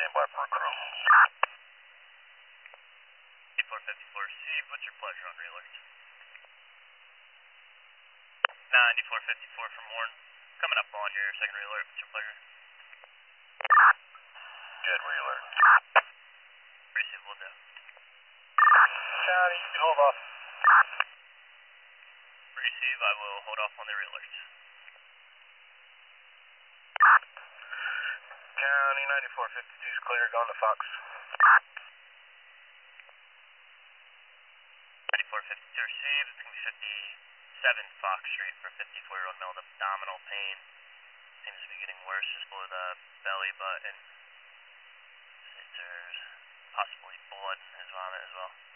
stand by for a crew. 9454, Steve, what's your pleasure on real alert? 9454 from Warren. Coming up on your second real alert, what's your pleasure? Jet real alert. Receive, will do. County, you can hold off. Receive, I will hold off on the real alert. County 9452 is clear, going to Fox. 9452 received, it's going to be 57 Fox Street for a 54-year-old male with abdominal pain. Seems to be getting worse just below the belly button. There's possibly blood in his vomit as well.